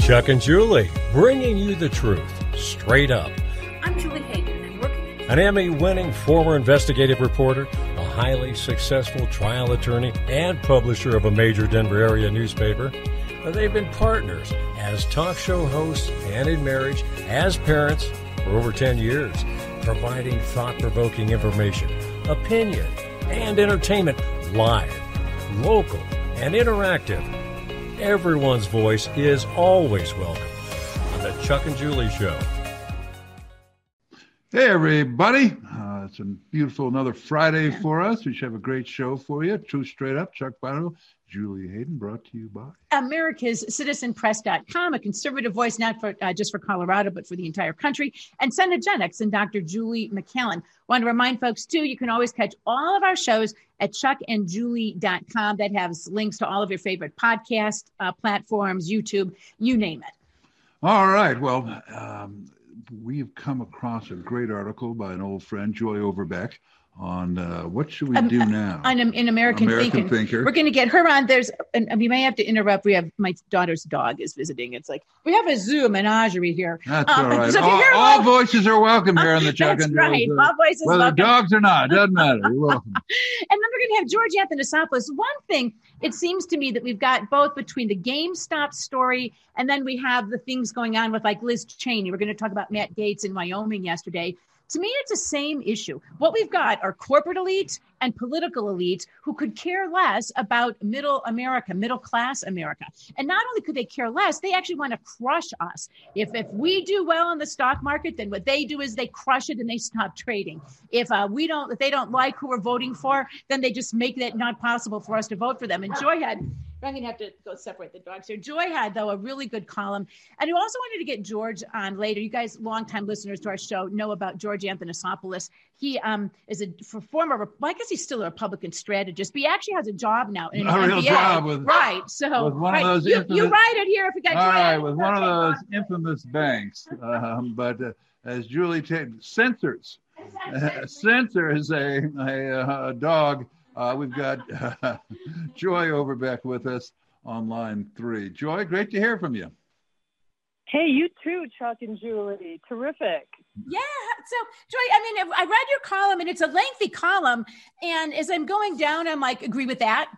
Chuck and Julie, bringing you the truth, straight up. I'm Julie Hayden, and working An Emmy-winning former investigative reporter, a highly successful trial attorney, and publisher of a major Denver area newspaper. They've been partners as talk show hosts and in marriage, as parents for over 10 years, providing thought-provoking information, opinion, and entertainment live, local, and interactive. Everyone's voice is always welcome on the Chuck and Julie Show. Hey, everybody. It's a beautiful another Friday for us. We should have a great show for you. Truth Straight Up, Chuck Barrow, Julie Hayden, brought to you by America's CitizenPress.com, a conservative voice not for just for Colorado, but for the entire country, and Senegenics and Dr. Julie McCallan. Want to remind folks, too, you can always catch all of our shows at chuckandjulie.com. That has links to all of your favorite podcast platforms, YouTube, you name it. All right. Well, we've come across a great article by an old friend, Joy Overbeck, on what should we do now? In American Thinker. We're going to get her on. And we may have to interrupt. We have my daughter's dog is visiting. It's like we have a zoo menagerie here. That's all right. So all voices are welcome here on the Chuck and right. All voices whether welcome. Dogs or not, doesn't matter. You're welcome. And then we're going to have George Anthony. One thing, it seems to me that we've got both between the GameStop story and then we have the things going on with like Liz Cheney. We're going to talk about Matt Gaetz in Wyoming yesterday. To me, it's the same issue. What we've got are corporate elites and political elites who could care less about middle class America. And not only could they care less, they actually want to crush us. If we do well in the stock market, then what they do is they crush it and they stop trading. If they don't like who we're voting for, then they just make that not possible for us to vote for them. And I'm going to have to go separate the dogs here. Joy had, though, a really good column. And I also wanted to get George on later. You guys, longtime listeners to our show, know about George Anthony. He is I guess he's still a Republican strategist, but he actually has a job now in an real MBA. job Right. So with one right. of those you write it here if you got Joy. All right, with one of those infamous banks. But as Julie censors is a dog. We've got Joy Overbeck with us on line 3. Joy, great to hear from you. Hey, you too, Chuck and Julie. Terrific. Yeah. So, Joy, I read your column, and it's a lengthy column. And as I'm going down, I'm like, agree with that.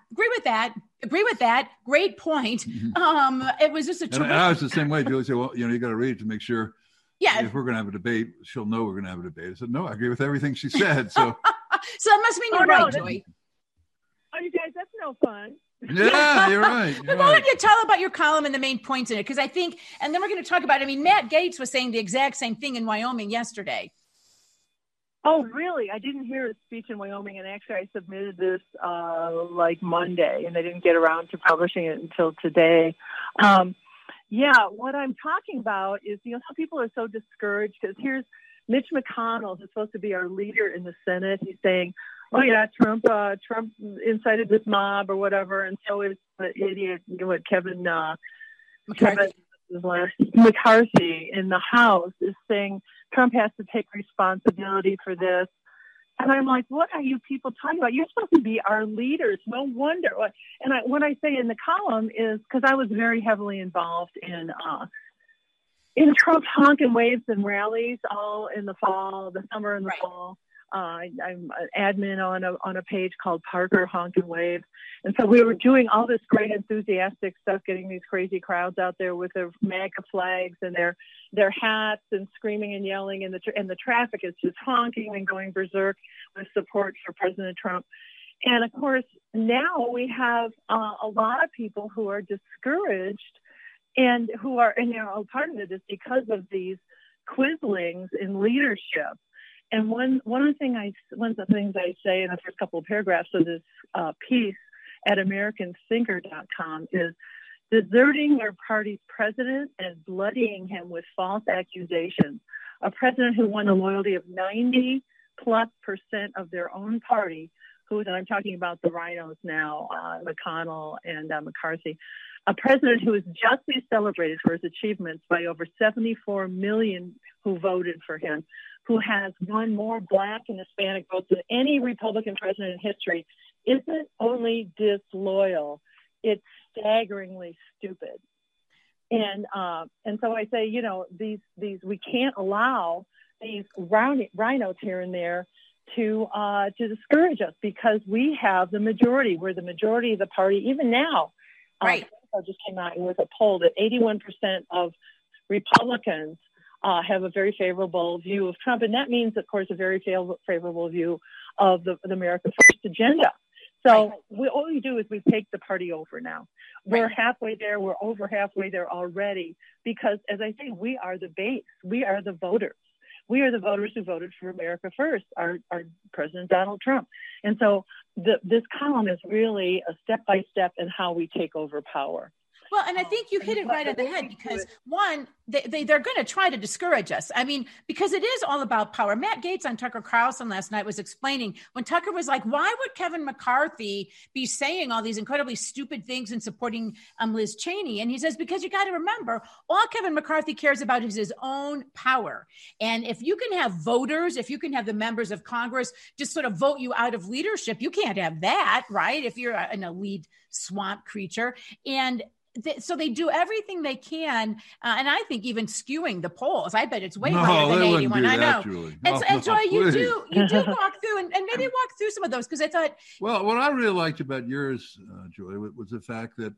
Great point. It was just a terrific. And I was the same way. Julie said, well, you got to read it to make sure. Yeah. If we're going to have a debate, she'll know we're going to have a debate. I said, no, I agree with everything she said. So, so that must mean you're right, Joy. Oh, you guys, that's no fun. Yeah, you're right. Why don't you tell about your column and the main points in it? Because I think, and then we're going to talk about, Matt Gaetz was saying the exact same thing in Wyoming yesterday. Oh, really? I didn't hear his speech in Wyoming, and actually I submitted this like Monday, and they didn't get around to publishing it until today. Yeah, what I'm talking about is, some people are so discouraged because here's Mitch McConnell, who's supposed to be our leader in the Senate. He's saying, oh yeah, Trump incited this mob or whatever, and so is the idiot, Kevin McCarthy in the House is saying Trump has to take responsibility for this. And I'm like, what are you people talking about? You're supposed to be our leaders. No wonder. And what I say in the column is because I was very heavily involved in Trump's honking waves and rallies all in the summer and the fall. I'm an admin on a page called Parker Honk and Wave. And so we were doing all this great enthusiastic stuff, getting these crazy crowds out there with their MAGA flags and their hats and screaming and yelling. And the traffic is just honking and going berserk with support for President Trump. And of course, now we have a lot of people who are discouraged and who are, part of it is because of these quislings in leadership. And one of the things I say in the first couple of paragraphs of this piece at AmericanThinker.com is deserting their party's president and bloodying him with false accusations. A president who won the loyalty of 90+% of their own party, and I'm talking about the rhinos now, McConnell and McCarthy. A president who is justly celebrated for his achievements by over 74 million who voted for him, who has won more Black and Hispanic votes than any Republican president in history, isn't only disloyal, it's staggeringly stupid. And so I say, these we can't allow these rhinos here and there to discourage us, because we have the majority. We're the majority of the party. Even now, right. Just came out with a poll that 81% of Republicans have a very favorable view of Trump, and that means, of course, a very favorable view of the America First agenda. So all we do is we take the party over now. We're halfway there. We're over halfway there already, because, as I say, we are the base. We are the voters. We are the voters who voted for America First, our President Donald Trump. And so this column is really a step-by-step in how we take over power. Well, and I think you hit it right on the head, because one, they're going to try to discourage us. I mean, because it is all about power. Matt Gaetz on Tucker Carlson last night was explaining, when Tucker was like, why would Kevin McCarthy be saying all these incredibly stupid things and supporting Liz Cheney? And he says, because you got to remember, all Kevin McCarthy cares about is his own power. And if you can have voters, if you can have the members of Congress just sort of vote you out of leadership, you can't have that, right? If you're an elite swamp creature. And so they do everything they can, and I think even skewing the polls. I bet it's way higher than 81. I know. Julie. And Joy, you do walk through and maybe walk through some of those, because I thought. Well, what I really liked about yours, Joy, was the fact that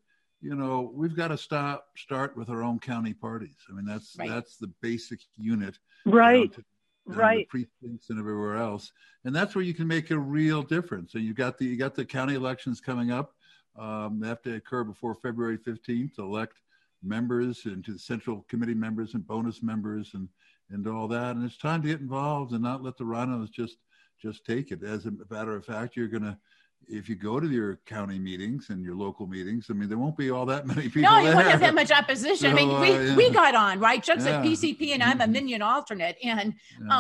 we've got to start with our own county parties. I mean, that's the basic unit, right? The precincts and everywhere else, and that's where you can make a real difference. And you got the county elections coming up. They have to occur before February 15th to elect members into the central committee members and bonus members and all that. And it's time to get involved and not let the rhinos just take it. As a matter of fact, if you go to your county meetings and your local meetings, I mean, there won't be all that many people. No, you won't have that much opposition. So, I mean, we got on, right? Chuck's at PCP and I'm a minion alternate. And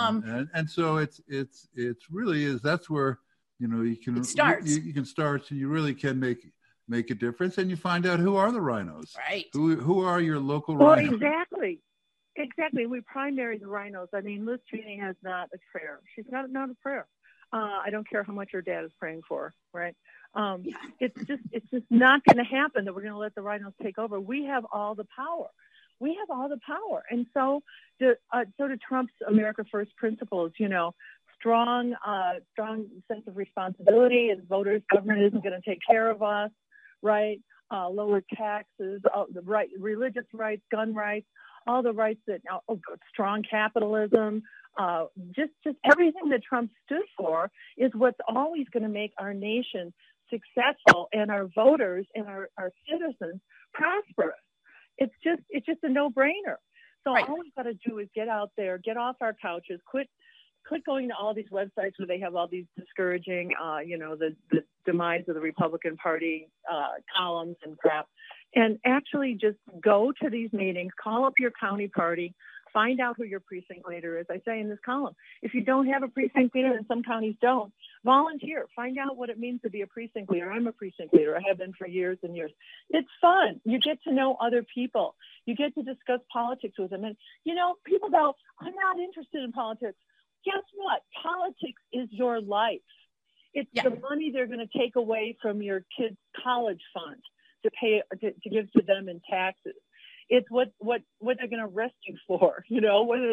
so it's really is, that's where, you can start, so you really can make a difference, and you find out who are the rhinos, right? Who are your local rhinos? Exactly. We primary the rhinos. I mean, Liz Cheney has not a prayer. She's not a prayer. I don't care how much her dad is praying for, right? It's just not going to happen that we're going to let the rhinos take over. We have all the power. And so do Trump's America First principles. Strong sense of responsibility, and voters, government isn't going to take care of us, right? Lower taxes, religious rights, gun rights, all the rights that strong capitalism, just everything that Trump stood for is what's always going to make our nation successful and our voters and our citizens prosperous. It's just a no-brainer. So all we've got to do is get out there, get off our couches, quit going to all these websites where they have all these discouraging, the demise of the Republican Party columns and crap, and actually just go to these meetings, call up your county party, find out who your precinct leader is. I say in this column, if you don't have a precinct leader, and some counties don't, volunteer. Find out what it means to be a precinct leader. I'm a precinct leader. I have been for years and years. It's fun. You get to know other people. You get to discuss politics with them. And, people go, I'm not interested in politics. Guess what? Politics is your life. It's the money they're going to take away from your kids' college fund to pay to give to them in taxes. It's what they're going to arrest you for, whether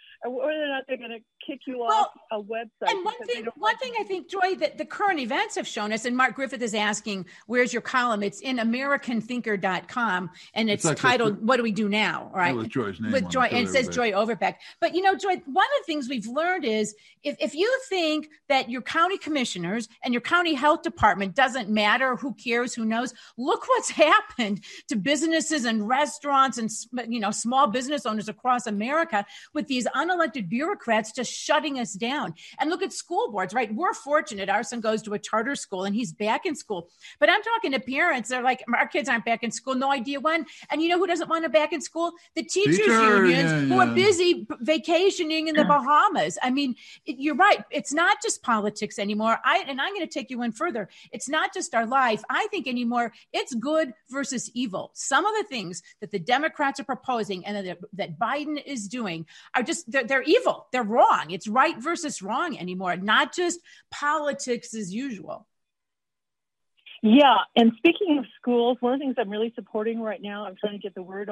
or not they're going to kick you off a website. And one thing I think, Joy, that the current events have shown us, and Mark Griffith is asking, where's your column? It's in AmericanThinker.com, and it's titled, What Do We Do Now? Right? With Joy's name. With Joy, and it says Joy Overbeck. But, Joy, one of the things we've learned is if you think that your county commissioners and your county health department doesn't matter, who cares, who knows, look what's happened to businesses and restaurants and small business owners across America with these unelected bureaucrats just shutting us down. And look at school boards, right? We're fortunate. Our son goes to a charter school and he's back in school. But I'm talking to parents. They're like, our kids aren't back in school. No idea when. And who doesn't want them back in school? The teachers unions who are busy vacationing in the Bahamas. I mean, you're right. It's not just politics anymore. And I'm going to take you in further. It's not just our life. I think anymore, it's good versus evil. Some of the things that the Democrats are proposing and that Biden is doing are just, they're evil. They're wrong. It's right versus wrong anymore, not just politics as usual. Yeah, and speaking of schools, one of the things I'm really supporting right now, I'm trying to get the word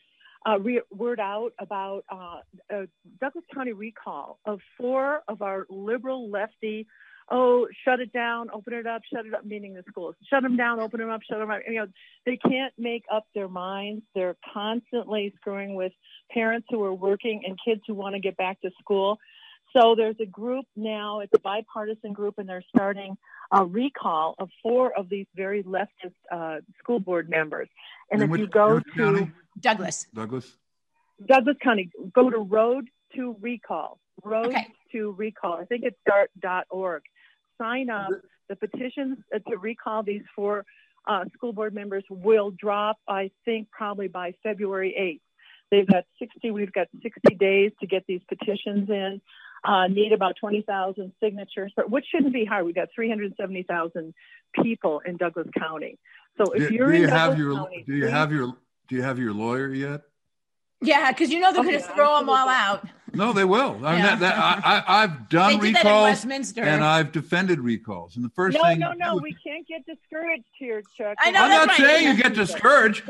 out about a Douglas County recall of 4 of our liberal lefty, shut it down, open it up, shut it up, meaning the schools. Shut them down, open them up, shut them up. They can't make up their minds. They're constantly screwing with parents who are working and kids who want to get back to school. So there's a group now, it's a bipartisan group, and they're starting a recall of 4 of these very leftist school board members. And if you go to Douglas County, go to Road to Recall. To Recall. I think it's start.org. Sign up. The petitions to recall these 4 school board members will drop, I think, probably by February 8th. We've got 60 days to get these petitions in. Need about 20,000 signatures, which shouldn't be hard. We've got 370,000 people in Douglas County. So if you're in Douglas County, do you have your lawyer yet? Yeah, because they're going to throw them all out. No, they will. I've done recalls, and I've defended recalls. And the first thing, no, we can't get discouraged here, Chuck. I know, I'm not saying you get discouraged.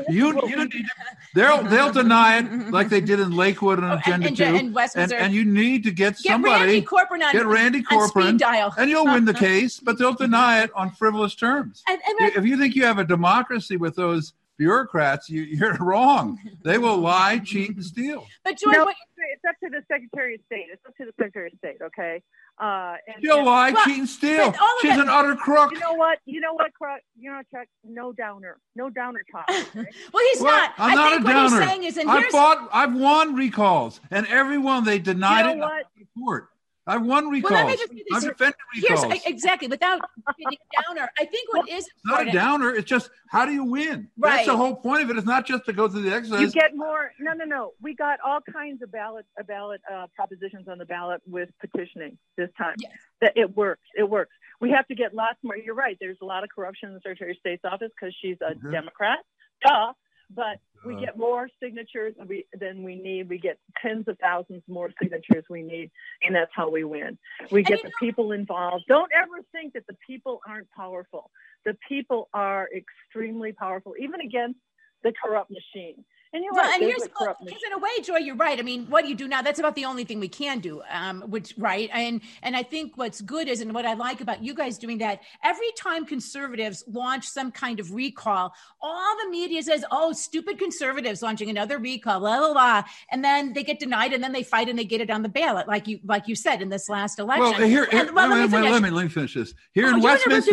They'll deny it like they did in Lakewood and Agenda 2. And Westminster. And you need to get somebody. Get Randy Corcoran, and you'll win the case. But they'll deny it on frivolous terms. If you think you have a democracy with those bureaucrats, you're wrong. They will lie, cheat, and steal. But Joy, it's up to the Secretary of State. Okay. She'll lie, cheat, and steal. She's an utter crook. You know what, Chuck? No downer talk. Okay? Well, he's not. I'm not a downer. What he's saying is, I've won recalls, and every one they denied it in court. I've won recalls. Well, let me just do this. I've defended recalls. Exactly. Without being a downer, I think what is not a downer. It's just, how do you win? Right. That's the whole point of it. It's not just to go through the exercise. You get more. No. We got all kinds of ballot propositions on the ballot with petitioning this time. Yes. That it works. We have to get lots more. You're right. There's a lot of corruption in the Secretary of State's office because she's a Democrat. Duh. But we get more signatures than we need. We get tens of thousands more signatures we need, and that's how we win. We get the people involved. Don't ever think that the people aren't powerful. The people are extremely powerful, even against the corrupt machine. And you're right. Because in a way, Joy, you're right. I mean, what do you do now? That's about the only thing we can do. Right. And I think what's good is, and what I like about you guys doing that, every time conservatives launch some kind of recall, all the media says, "Oh, stupid conservatives launching another recall, blah blah blah," and then they get denied, and then they fight and they get it on the ballot, like you said in this last election. Well, let me finish this. Here in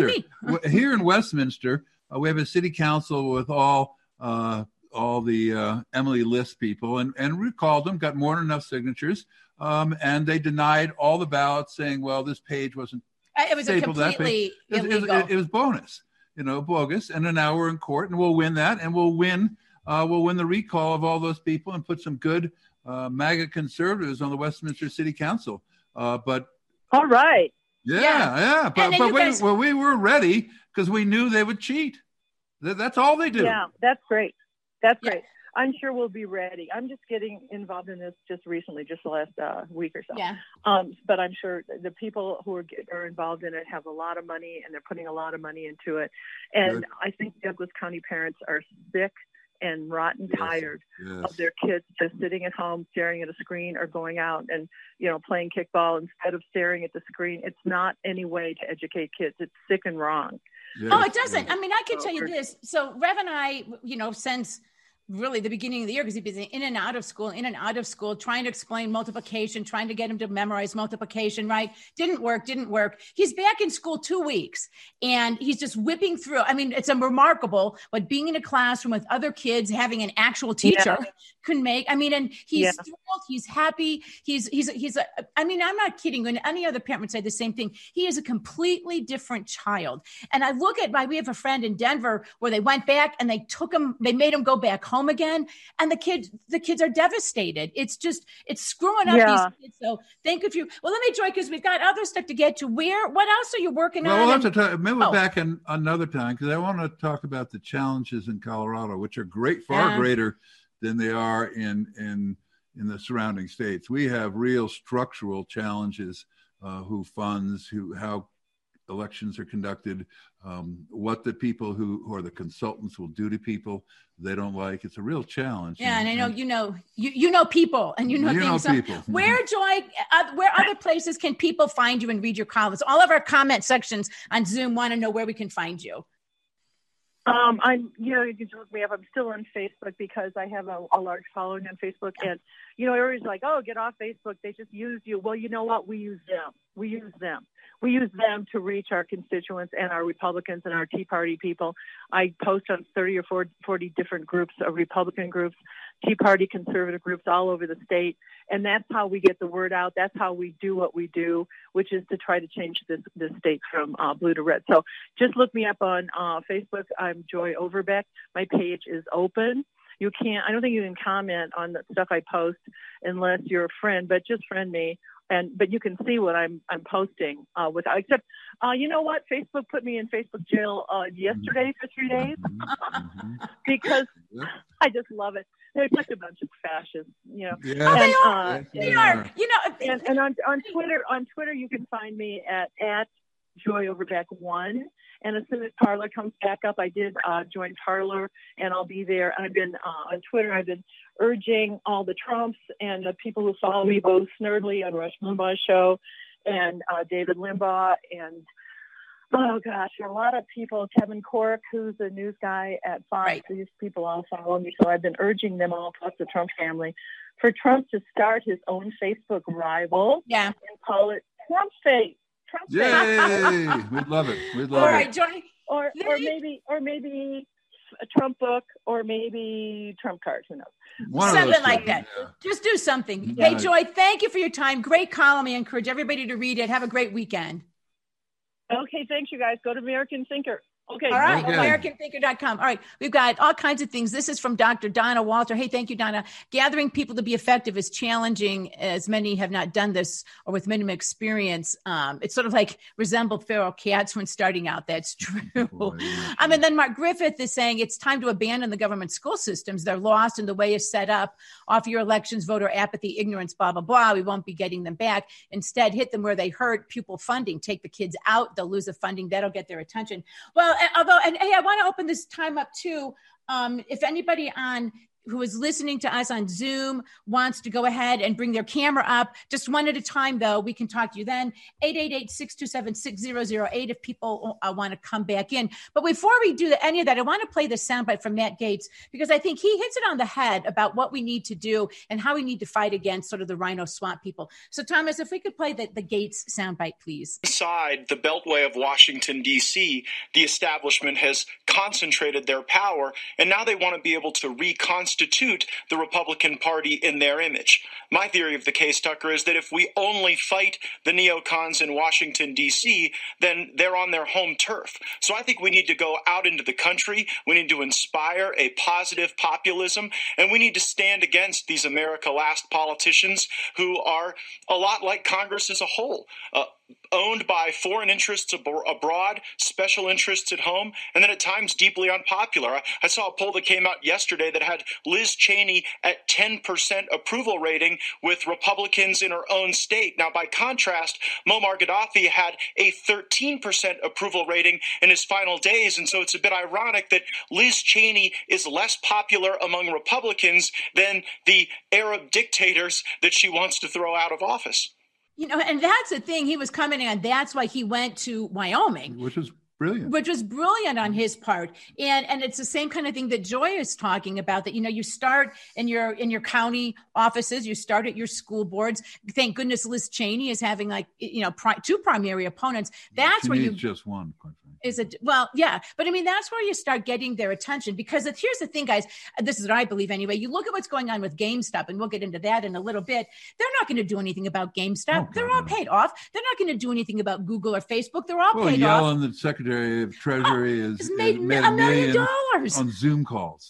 Westminster, we have a city council with all the Emily List people, and recalled them, got more than enough signatures, and they denied all the ballots, saying, well, this page wasn't it was a completely illegal. It was bonus, bogus, and then now we're in court, and we'll win that, and we'll win the recall of all those people and put some good MAGA conservatives on the Westminster City Council. But all right. Yeah. But we were ready because we knew they would cheat. That's all they do. Yeah, that's great. That's great. I'm sure we'll be ready. I'm just getting involved in this just recently, just the last week or so. Yeah. But I'm sure the people who are involved in it have a lot of money, and they're putting a lot of money into it. And I think Douglas County parents are sick and rotten tired of their kids just sitting at home staring at a screen, or going out and playing kickball instead of staring at the screen. It's not any way to educate kids. It's sick and wrong. Yes. Oh, it doesn't. I mean, I can tell you this. So Rev and I, since really the beginning of the year, because he'd been in and out of school, trying to explain multiplication, trying to get him to memorize multiplication, right? Didn't work. He's back in school 2 weeks, and he's just whipping through. I mean, it's remarkable what being in a classroom with other kids, having an actual teacher can make. I mean, and he's thrilled, he's happy. I'm not kidding. When any other parent would say the same thing, he is a completely different child. And I look at we have a friend in Denver where they went back and they made him go back home again, and the kids are devastated. It's screwing up these kids. So thank you. Well, let me, Joy, because we've got other stuff to get to. What else are you working on? We'll have to talk maybe back in another time, because I want to talk about the challenges in Colorado, which are far greater than they are in the surrounding states. We have real structural challenges, who funds, how elections are conducted, what the people who are the consultants will do to people they don't like. It's a real challenge. Yeah, and I know you know people, and you know things. So people. Where, Joy? Where other places can people find you and read your columns? All of our comment sections on Zoom want to know where we can find you. You can look me up. I'm still on Facebook because I have a large following on Facebook. And, everybody's like, oh, get off Facebook. They just use you. Well, you know what? We use them. We use them to reach our constituents and our Republicans and our Tea Party people. I post on 30 or 40 different groups of Republican groups, Tea Party conservative groups all over the state. And that's how we get the word out. That's how we do what we do, which is to try to change this state from blue to red. So just look me up on Facebook. I'm Joy Overbeck. My page is open. I don't think you can comment on the stuff I post unless you're a friend, but just friend me. But you can see what I'm posting except you know what? Facebook put me in Facebook jail yesterday for 3 days because I just love it. They're such a bunch of fascists, Yeah. They are. And on Twitter you can find me at Joy Overbeck 1. And as soon as Parler comes back up, I did join Parler, and I'll be there. I've been on Twitter. I've been urging all the Trumps and the people who follow me, both Snerdley on Rush Limbaugh's show and David Limbaugh, and oh gosh, a lot of people. Kevin Corke, who's a news guy at Fox. Right. These people all follow me, so I've been urging them all, plus the Trump family, for Trump to start his own Facebook rival. Yeah. And call it Trump Face. Yay! We'd love it. All right, Joy. Or maybe a Trump book, or maybe Trump cards. Who knows? Something like that. Yeah. Just do something. Yeah. Hey, Joy, thank you for your time. Great column. I encourage everybody to read it. Have a great weekend. Okay, thanks, you guys. Go to American Thinker. Okay. All right. Okay. AmericanThinker.com. All right. We've got all kinds of things. This is from Dr. Donna Walter. Hey, thank you, Donna. Gathering people to be effective is challenging, as many have not done this or with minimum experience. It's sort of like resembled feral cats when starting out. That's true. Boy, yeah. And then Mark Griffith is saying it's time to abandon the government school systems. They're lost and the way is set up. Offer your elections, voter apathy, ignorance, blah, blah, blah. We won't be getting them back. Instead, hit them where they hurt. Pupil funding. Take the kids out. They'll lose the funding. That'll get their attention. Well, hey, I want to open this time up too. If anybody who is listening to us on Zoom wants to go ahead and bring their camera up, just one at a time, though, we can talk to you then. 888-627-6008 if people want to come back in. But before we do any of that, I want to play the soundbite from Matt Gaetz, because I think he hits it on the head about what we need to do and how we need to fight against sort of the rhino swamp people. So, Thomas, if we could play the Gaetz soundbite, please. Inside the Beltway of Washington, D.C., the establishment has concentrated their power, and now they want to be able to reconstitute the Republican Party in their image. My theory of the case, Tucker, is that if we only fight the neocons in Washington, D.C., then they're on their home turf. So I think we need to go out into the country. We need to inspire a positive populism, and we need to stand against these America Last politicians who are a lot like Congress as a whole. Owned by foreign interests abroad, special interests at home, and then at times deeply unpopular. I saw a poll that came out yesterday that had Liz Cheney at 10% approval rating with Republicans in her own state. Now, by contrast, Muammar Gaddafi had a 13% approval rating in his final days, and so it's a bit ironic that Liz Cheney is less popular among Republicans than the Arab dictators that she wants to throw out of office. And that's the thing he was commenting on. That's why he went to Wyoming. Which was brilliant. Which was brilliant on his part. And it's the same kind of thing that Joy is talking about, that, you start in your county offices, you start at your school boards. Thank goodness Liz Cheney is having two primary opponents. That's where you just one, quite frankly. Yeah. But I mean, that's where you start getting their attention, because here's the thing, guys, this is what I believe anyway. You look at what's going on with GameStop, and we'll get into that in a little bit. They're not going to do anything about GameStop. They're all paid off. They're not going to do anything about Google or Facebook. They're all paid off. Yellen, the Secretary of Treasury, has made $1 million on Zoom calls. Well,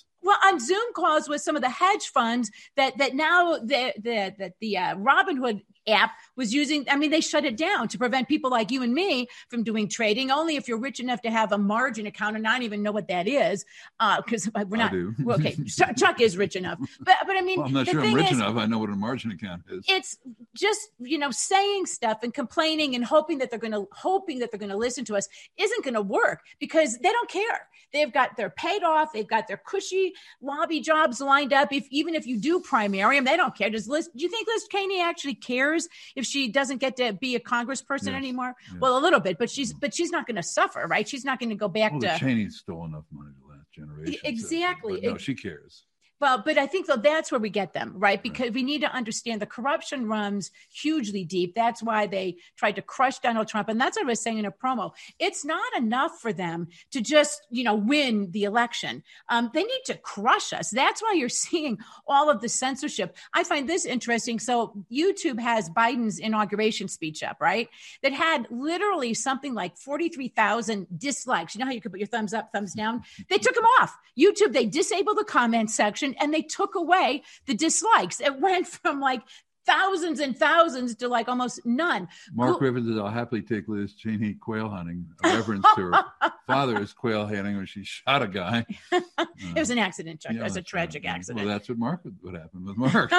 on Zoom calls with some of the hedge funds that now the Robinhood app was using. I mean, they shut it down to prevent people like you and me from doing trading. Only if you're rich enough to have a margin account, and I don't even know what that is, because we're not. Well, okay, Chuck is rich enough, but I mean, I'm not sure I'm rich enough. I know what a margin account is. It's just saying stuff and complaining and hoping that they're going to listen to us isn't going to work, because they don't care. They're paid off. They've got their cushy lobby jobs lined up. Even if you do primary them, they don't care. Do you think Liz Cheney actually cares if she doesn't get to be a congressperson anymore? Yes. Well, a little bit, but she's not going to suffer, right? She's not going to go back to. Cheney stole enough money the last generation. Exactly. So, no, she cares. Well, but I think that's where we get them, right? Because we need to understand the corruption runs hugely deep. That's why they tried to crush Donald Trump. And that's what I was saying in a promo. It's not enough for them to just, win the election. They need to crush us. That's why you're seeing all of the censorship. I find this interesting. So YouTube has Biden's inauguration speech up, right? That had literally something like 43,000 dislikes. You know how you could put your thumbs up, thumbs down? They took them off. YouTube, they disabled the comment section, and they took away the dislikes. It went from like thousands and thousands to like almost none. Mark Rivers says, I'll happily take Liz Cheney quail hunting, a reference to her father's quail hunting when she shot a guy. It was an accident, Chuck. It was a tragic accident. Well, that's what happened with Mark.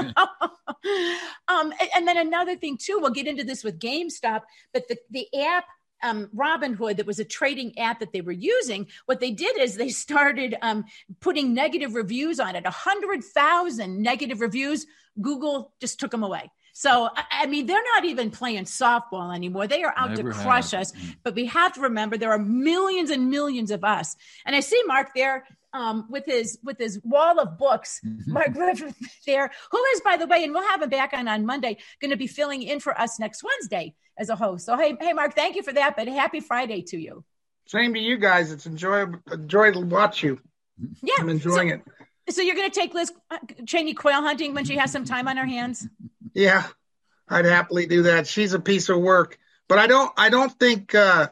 And then another thing too, we'll get into this with GameStop, but the app, Robinhood, that was a trading app that they were using, what they did is they started putting negative reviews on it. 100,000 negative reviews. Google just took them away. So, I mean, they're not even playing softball anymore. They are out to crush us. But we have to remember there are millions and millions of us. And I see Mark there with his wall of books, Mark Griffith there, who is, by the way, and we'll have him back on Monday, going to be filling in for us next Wednesday as a host. So, hey, Mark, thank you for that. But happy Friday to you. Same to you guys. It's enjoy to watch you. Yeah, I'm enjoying it. So you're going to take Liz Cheney quail hunting when she has some time on her hands? Yeah, I'd happily do that. She's a piece of work, but I don't think. I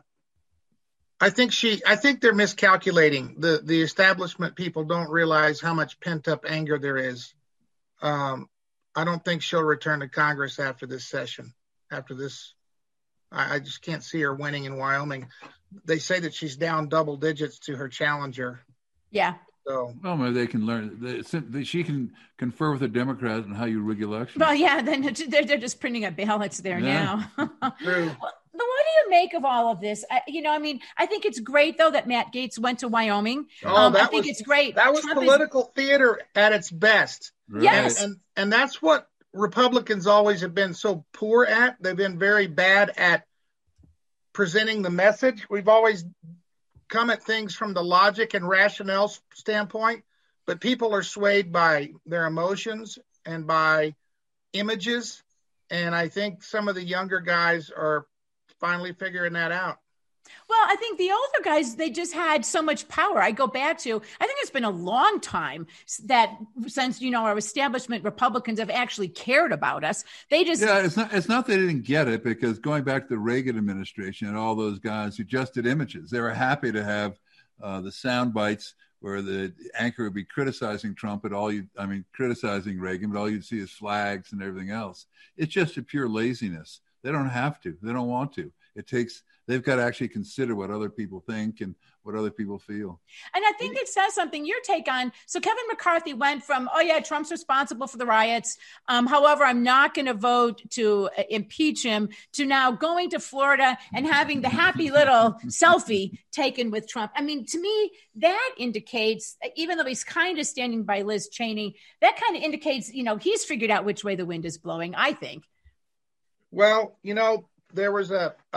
think they're miscalculating. The establishment people don't realize how much pent up anger there is. I don't think she'll return to Congress after this session. After this, I just can't see her winning in Wyoming. They say that she's down double digits to her challenger. Yeah. So, well, maybe they can learn. She can confer with the Democrats on how you rig elections. Well, yeah, then they're just printing up ballots there now. True. What do you make of all of this? I think it's great, though, that Matt Gaetz went to Wyoming. I think it's great. That was political theater at its best. Right. Yes. And that's what Republicans always have been so poor at. They've been very bad at presenting the message. We've always come at things from the logic and rationale standpoint, but people are swayed by their emotions and by images. And I think some of the younger guys are finally figuring that out. Well, I think the older guys, they just had so much power. I go back to, I think it's been a long time since our establishment Republicans have actually cared about us. They just... Yeah, it's not they didn't get it, because going back to the Reagan administration and all those guys who just did images, they were happy to have the sound bites where the anchor would be criticizing Trump criticizing Reagan, but all you'd see is flags and everything else. It's just a pure laziness. They don't have to. They don't want to. They've got to actually consider what other people think and what other people feel. And I think it says something, your take on, so Kevin McCarthy went from, Trump's responsible for the riots. However, I'm not going to vote to impeach him, to now going to Florida and having the happy little selfie taken with Trump. I mean, to me, that indicates, even though he's kind of standing by Liz Cheney, that kind of indicates, he's figured out which way the wind is blowing, I think. Well, there was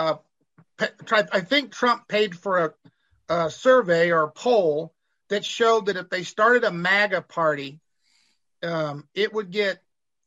I think Trump paid for a survey or a poll that showed that if they started a MAGA party, it would get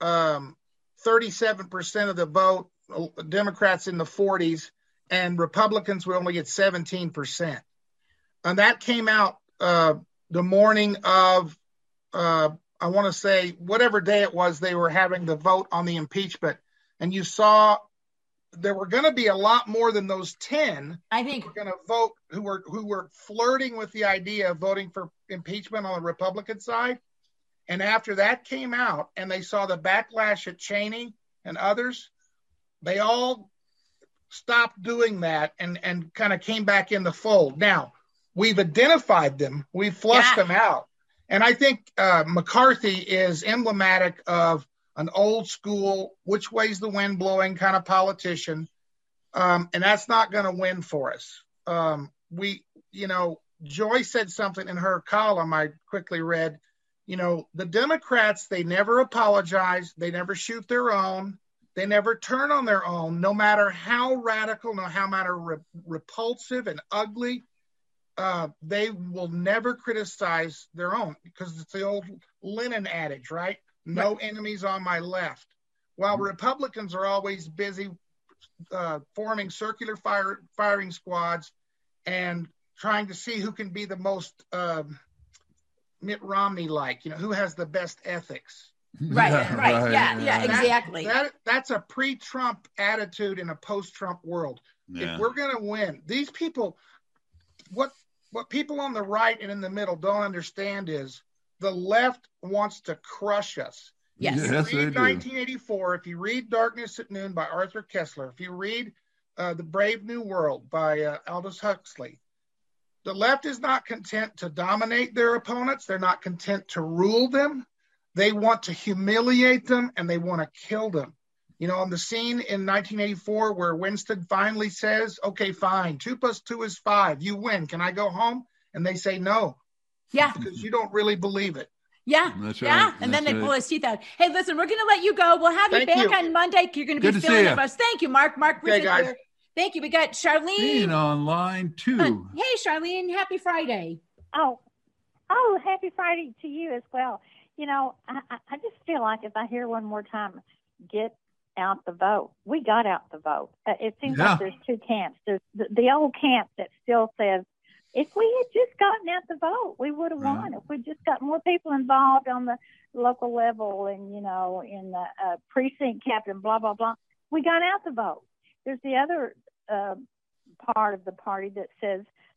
37% of the vote, Democrats in the 40s, and Republicans would only get 17%. And that came out the morning of, I want to say, whatever day it was, they were having the vote on the impeachment. And you saw there were going to be a lot more than those 10. I think were going to vote who were flirting with the idea of voting for impeachment on the Republican side. And after that came out and they saw the backlash at Cheney and others, they all stopped doing that and kind of came back in the fold. Now, we've identified them. We've flushed them out. And I think McCarthy is emblematic of an old school, which way's the wind blowing kind of politician. And that's not going to win for us. Joy said something in her column I quickly read. The Democrats, they never apologize. They never shoot their own. They never turn on their own, no matter how radical, no matter repulsive and ugly. They will never criticize their own because it's the old Lenin adage, right? No enemies on my left. While Republicans are always busy forming circular firing squads and trying to see who can be the most Mitt Romney-like, who has the best ethics. Right. Yeah, exactly. That's a pre-Trump attitude in a post-Trump world. Yeah. If we're going to win, these people, what people on the right and in the middle don't understand is the left wants to crush us. Yes. If you read 1984, if you read Darkness at Noon by Arthur Koestler, if you read The Brave New World by Aldous Huxley, the left is not content to dominate their opponents. They're not content to rule them. They want to humiliate them and they want to kill them. On the scene in 1984 where Winston finally says, okay, fine, 2 + 2 is 5. You win. Can I go home? And they say no. Yeah. Because you don't really believe it. Yeah. That's right. Yeah. And then they pull his teeth out. Hey, listen, we're going to let you go. We'll have you back on Monday. You're going to be filling up us. Thank you, Mark. Okay, guys. Here. Thank you. We got Charlene. On line 2. Hey, Charlene. Happy Friday. Oh, happy Friday to you as well. I just feel like if I hear one more time, get out the vote. We got out the vote. It seems like there's 2 camps. There's the old camp that still says, if we had just gotten out the vote, we would have won. If we just got more people involved on the local level and, in the precinct captain, blah, blah, blah, we got out the vote. There's the other part of the party that says,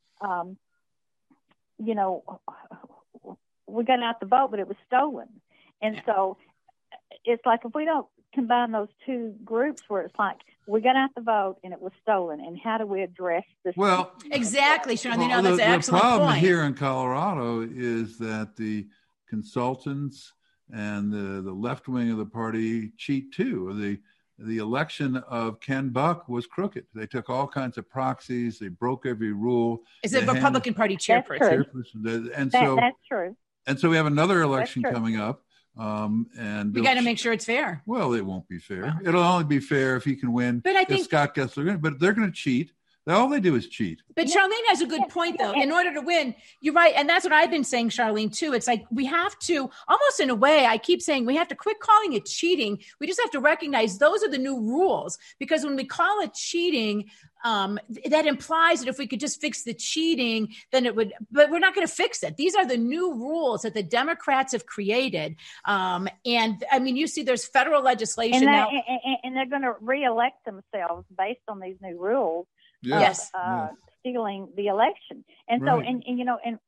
we got out the vote, but it was stolen. And so it's like if we don't combine those 2 groups where it's like we got out the vote and it was stolen, and how do we address this? Well, exactly, Charlene. That's an excellent point. The problem point. here in Colorado is that the consultants and the left wing of the party cheat too. The election of Ken Buck was crooked. They took all kinds of proxies. They broke every rule. Is it Republican Party chairperson? That's true. And so we have another election coming up. And we got to make sure it's fair. Well, it won't be fair. Well, it'll only be fair if he can win. But I think Scott Gessler, but they're going to cheat. All they do is cheat. But Charlene has a good point, though. In order to win, you're right. And that's what I've been saying, Charlene, too. It's like we have to, almost in a way, I keep saying we have to quit calling it cheating. We just have to recognize those are the new rules. Because when we call it cheating, that implies that if we could just fix the cheating, then it would, but we're not going to fix it. These are the new rules that the Democrats have created. And I mean, you see there's federal legislation now. And they're going to reelect themselves based on these new rules. Yes. Stealing the election. And so, and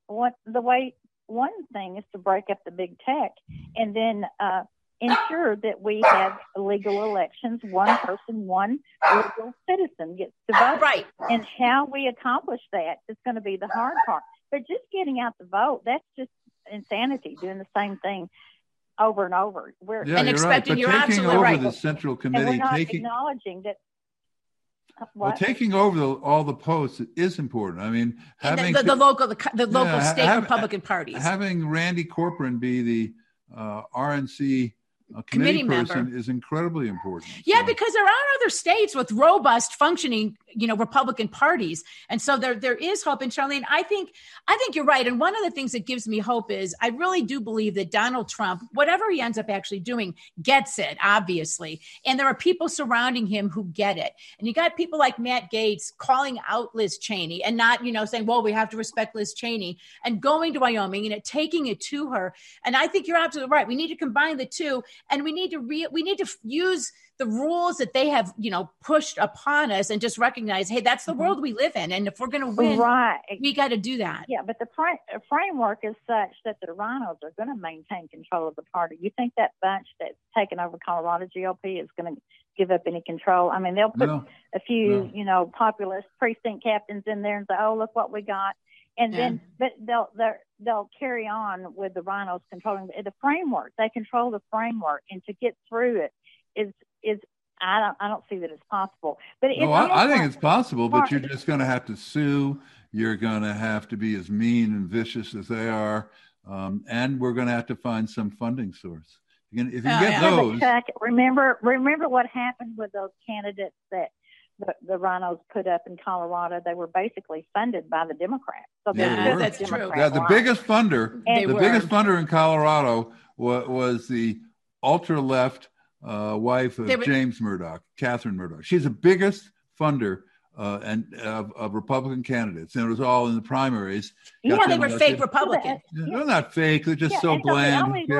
one thing is to break up the big tech and then ensure that we have legal elections. One person, one legal citizen gets to vote. Right. And how we accomplish that is going to be the hard part. But just getting out the vote, that's just insanity, doing the same thing over and over. And expecting right. you're taking absolutely over right. the Central Committee, and we're not acknowledging that. Taking over all the posts is important. I mean, having the local state Republican parties. Having Randy Corcoran be the RNC committee person member is incredibly important. Yeah, because there are other states with robust functioning, Republican parties. And so there is hope. And Charlene, I think you're right. And one of the things that gives me hope is I really do believe that Donald Trump, whatever he ends up actually doing, gets it, obviously. And there are people surrounding him who get it. And you got people like Matt Gaetz calling out Liz Cheney and not, saying, well, we have to respect Liz Cheney, and going to Wyoming and taking it to her. And I think you're absolutely right. We need to combine the two. And we need to use the rules that they have, pushed upon us and just recognize, hey, that's the world we live in. And if we're going to win, we got to do that. Yeah, but the framework is such that the rhinos are going to maintain control of the party. You think that bunch that's taken over Colorado GOP is going to give up any control? I mean, they'll put a few, populist precinct captains in there and say, oh, look what we got. And then, but they'll carry on with the rhinos controlling the framework. They control the framework, and to get through it is I don't see that it's possible. But I think it's possible, but you're just going to have to sue. You're going to have to be as mean and vicious as they are, and we're going to have to find some funding source. If you get those, Chuck, remember what happened with those candidates that the rhinos put up in Colorado. They were basically funded by the Democrats. So that's true. Yeah, the biggest funder, biggest funder in Colorado was the ultra left wife of James Murdoch, Catherine Murdoch. She's the biggest funder of Republican candidates, and it was all in the primaries. Yeah, they were fake Republicans. They're not fake. They're just so bland. The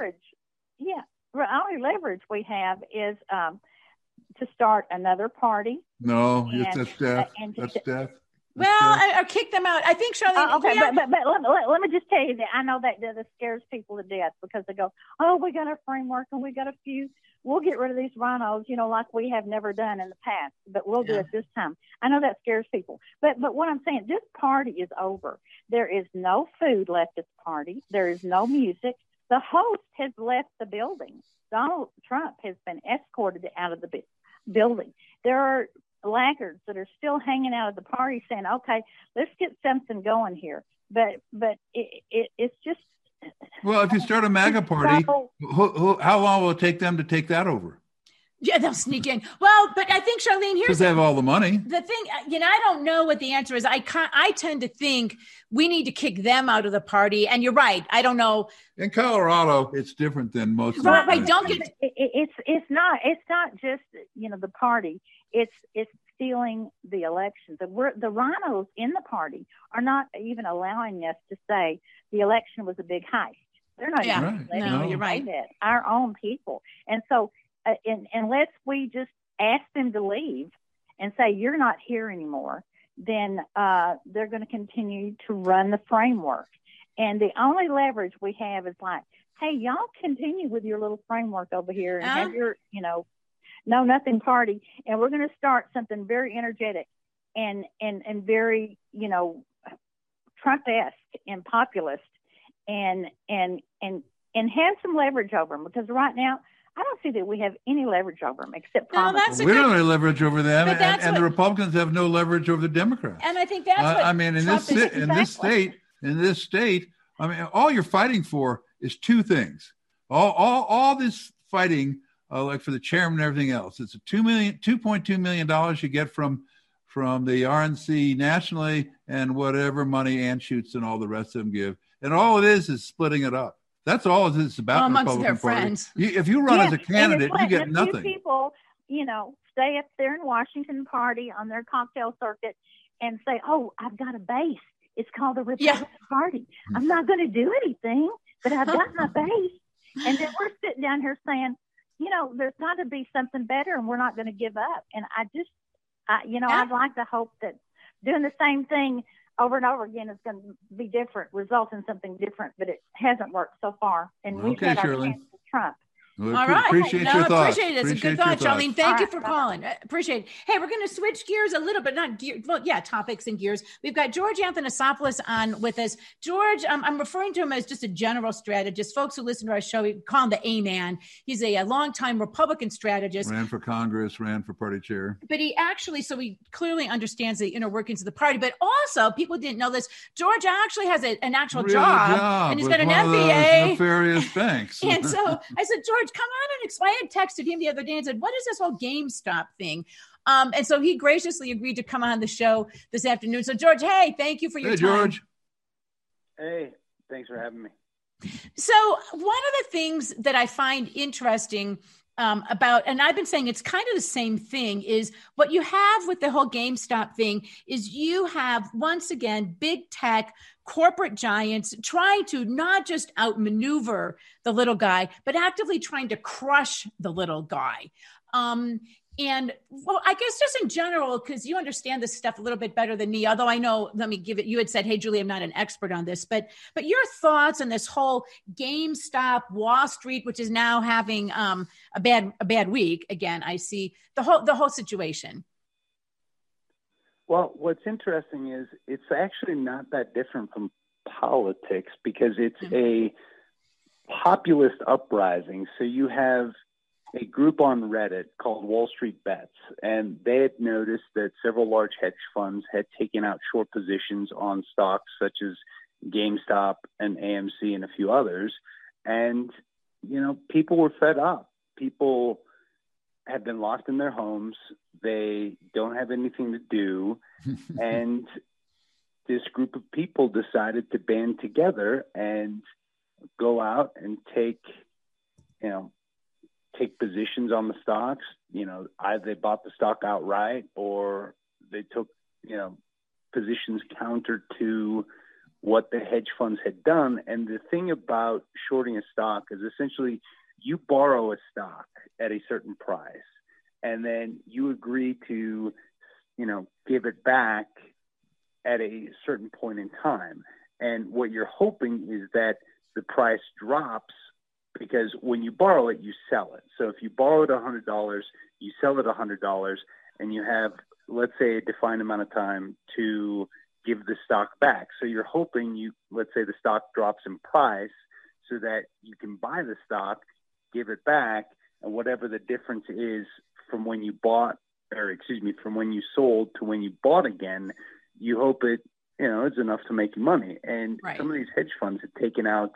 only leverage we have is to start another party. No, that's death. That's death. Well, or kick them out. I think, Charlene. Okay, but let me just tell you that I know that scares people to death because they go, oh, we got a framework and we got a few. We'll get rid of these rhinos, like we have never done in the past, but we'll do it this time. I know that scares people. But what I'm saying, this party is over. There is no food left at the party. There is no music. The host has left the building. Donald Trump has been escorted out of the building. There are laggards that are still hanging out of the party saying, okay, let's get something going here. But it's just. Well, if you start a MAGA party, how long will it take them to take that over? Yeah, they'll sneak in. Well, but I think, Charlene, because they have all the money. The thing, I don't know what the answer is. I tend to think we need to kick them out of the party. And you're right. I don't know. In Colorado, it's different than most. Right. Don't get. It's not just the party. It's stealing the elections. The rhinos in the party are not even allowing us to say the election was a big heist. They're not even letting us you're right. That. Our own people. And so unless we just ask them to leave and say, you're not here anymore, then they're going to continue to run the framework. And the only leverage we have is like, hey, y'all continue with your little framework over here and have your, know nothing party. And we're going to start something very energetic and very, Trump-esque and populist and have some leverage over them, because right now, I don't see that we have any leverage over them except promises. We don't have any leverage over them, and the Republicans have no leverage over the Democrats. And I think that's what in this state, I mean, all you're fighting for is two things. All this fighting, like for the chairman and everything else, it's $2.2 million you get from the RNC nationally and whatever money Anschutz and all the rest of them give, and all it is splitting it up. That's all it's about. Amongst their friends. If you run as a candidate, you get nothing. People, stay up there in Washington Party on their cocktail circuit and say, "Oh, I've got a base. It's called the Republican Party. I'm not going to do anything, but I've got my base." And then we're sitting down here saying, there's got to be something better, and we're not going to give up. And I'd like to hope that doing the same thing over and over again is going to be different, result in something different, but it hasn't worked so far. And we've had our chance with Trump. Well, all right. Appreciate your thoughts. Appreciate it. It's a good thought, Charlene. Thank you for calling. Appreciate it. Hey, we're going to switch gears a little bit, not gear. Well, yeah, topics and gears. We've got George Athanasopoulos on with us. George, I'm referring to him as just a general strategist. Folks who listen to our show, we call him the A-Man. He's a longtime Republican strategist. Ran for Congress, ran for party chair. But he clearly understands the inner workings of the party. But also, people didn't know this, George actually has an actual job. And he's got an MBA. Nefarious banks. And so I said, George, come on and explain. I had texted him the other day and said, what is this whole GameStop thing? And so he graciously agreed to come on the show this afternoon. So, George, hey, thank you for your time. George. Hey, thanks for having me. So one of the things that I find interesting about, and I've been saying it's kind of the same thing, is what you have with the whole GameStop thing is you have, once again, big tech, corporate giants trying to not just outmaneuver the little guy, but actively trying to crush the little guy. And well, I guess just in general, because you understand this stuff a little bit better than me, although I know, let me give it, you had said, hey, Julie, I'm not an expert on this, but your thoughts on this whole GameStop, Wall Street, which is now having a bad week. Again, I see the whole situation. Well, what's interesting is it's actually not that different from politics because it's a populist uprising. So you have a group on Reddit called Wall Street Bets, and they had noticed that several large hedge funds had taken out short positions on stocks such as GameStop and AMC and a few others. And, you know, people were fed up. People have been locked in their homes. They don't have anything to do. And this group of people decided to band together and go out and take positions on the stocks. You know, either they bought the stock outright or they took, positions counter to what the hedge funds had done. And the thing about shorting a stock is essentially you borrow a stock at a certain price and then you agree to, give it back at a certain point in time. And what you're hoping is that the price drops because when you borrow it, you sell it. So if you borrowed $100, you sell it $100 and you have, let's say, a defined amount of time to give the stock back. So you're hoping let's say the stock drops in price so that you can buy the stock, give it back, and whatever the difference is from when you from when you sold to when you bought again, you hope it's enough to make you money. And some of these hedge funds have taken out,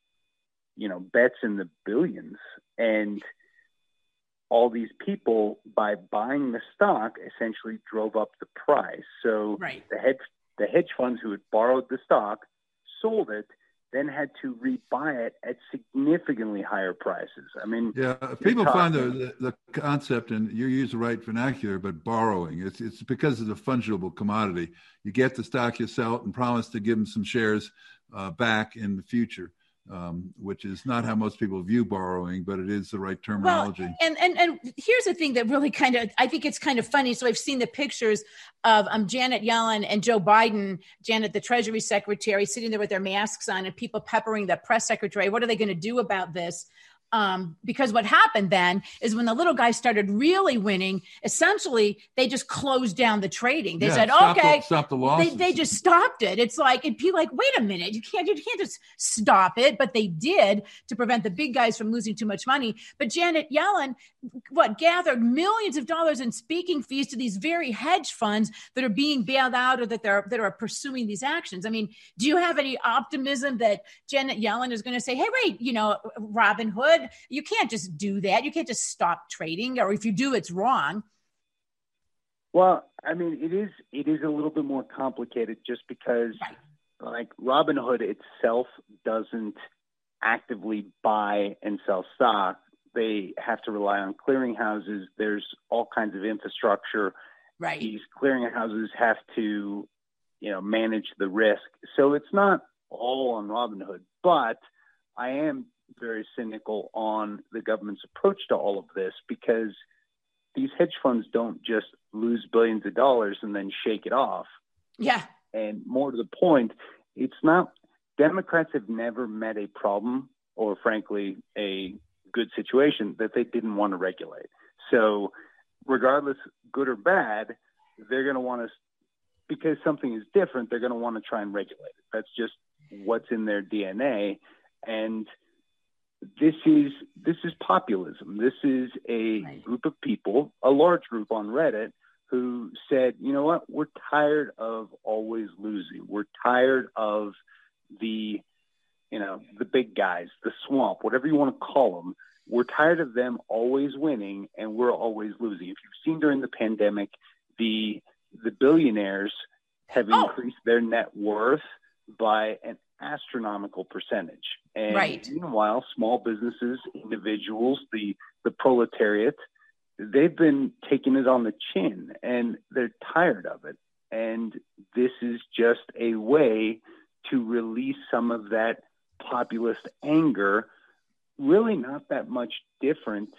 bets in the billions, and all these people, by buying the stock, essentially drove up the price. So the hedge funds who had borrowed the stock sold it, then had to rebuy it at significantly higher prices. I mean, people find the concept, and you use the right vernacular, but borrowing, it's because it's a fungible commodity. You get the stock, you sell it, and promise to give them some shares back in the future. Which is not how most people view borrowing, but it is the right terminology. Well, and here's the thing that really I think it's kind of funny. So I've seen the pictures of Janet Yellen and Joe Biden, Janet, the Treasury Secretary, sitting there with their masks on and people peppering the press secretary. What are they going to do about this? Because what happened then is when the little guy started really winning, essentially they just closed down the trading. They said, stop the losses. They just stopped it. It's like, it'd be like, wait a minute, you can't just stop it. But they did to prevent the big guys from losing too much money. But Janet Yellen, gathered millions of dollars in speaking fees to these very hedge funds that are being bailed out or that are pursuing these actions. I mean, do you have any optimism that Janet Yellen is going to say, hey, wait, Robinhood, you can't just do that. You can't just stop trading, or if you do, it's wrong. Well, I mean, it is a little bit more complicated just because like Robinhood itself doesn't actively buy and sell stock. They have to rely on clearinghouses. There's all kinds of infrastructure. Right. These clearinghouses have to, manage the risk. So it's not all on Robinhood, but I am very cynical on the government's approach to all of this because these hedge funds don't just lose billions of dollars and then shake it off. Yeah. And more to the point, Democrats have never met a problem or frankly a good situation that they didn't want to regulate. So regardless, good or bad, they're going to want to, because something is different, they're going to want to try and regulate it. That's just what's in their DNA. And this is populism. This is a group of people, a large group on Reddit, who said, you know what, we're tired of always losing. We're tired of the big guys, the swamp, whatever you want to call them. We're tired of them always winning and we're always losing. If you've seen during the pandemic, the billionaires have increased their net worth by an astronomical percentage. And meanwhile, small businesses, individuals, the proletariat, they've been taking it on the chin and they're tired of it. And this is just a way to release some of that populist anger, really not that much different